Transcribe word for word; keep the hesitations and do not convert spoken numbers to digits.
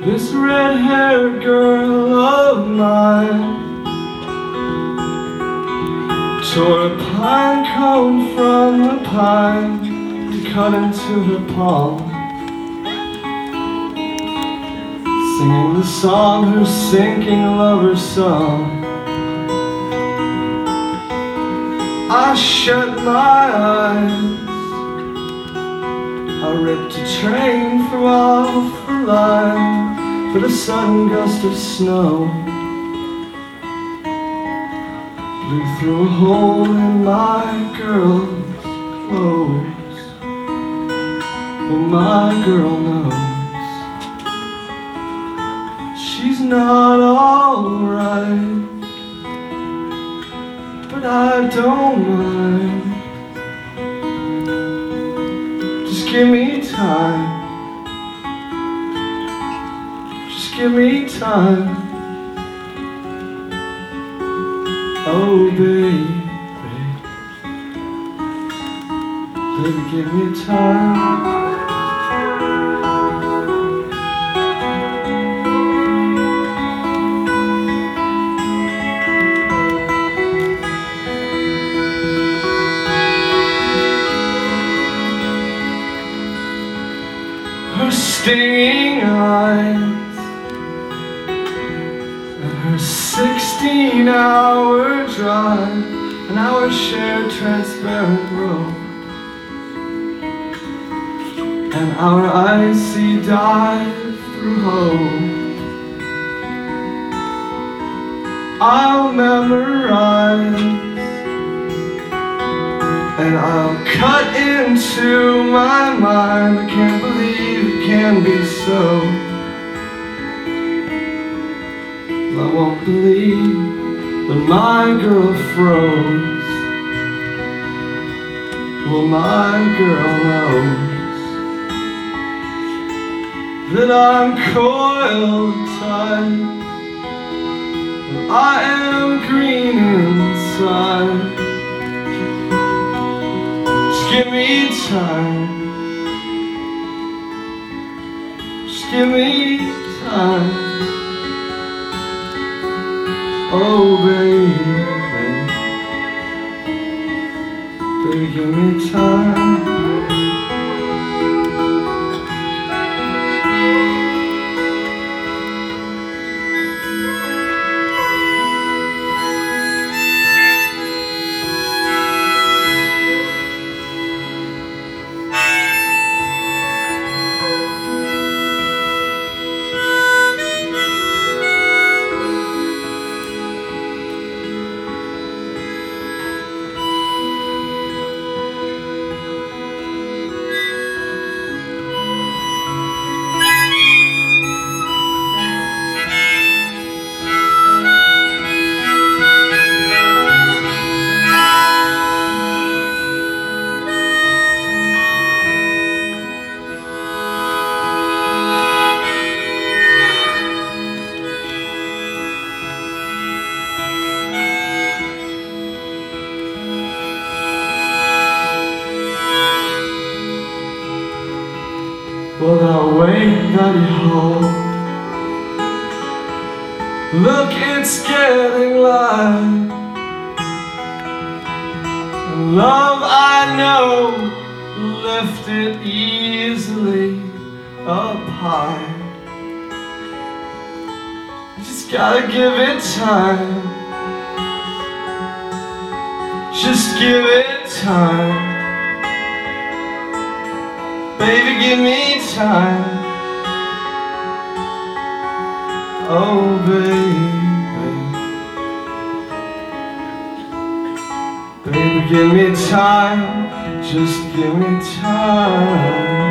This red-haired girl of mine tore a pine cone from the pine to cut into her palm, singing the song, her sinking lover's song. I shut my eyes, I ripped a train through off the line for the sudden gust of snow blew through a hole in my girl's clothes. But my girl knows she's not alright, but I don't mind. Just give me time, just give me time. Oh baby, baby give me time. Her stinging eyes and her sixteen hour drive and our shared transparent road and our icy dive through hope. I'll memorize and I'll cut into my mind. I can't believe it can be so. I won't believe that my girl froze. Well, my girl knows that I'm coiled tight, that I am green inside. Just give me time, just give me time. Oh baby, baby give me time. Well, that way that you hold, look, it's getting light. And love, I know, lift it easily up high. You just gotta give it time, just give it time. Baby, give me time. Oh, baby, baby, give me time. Just give me time.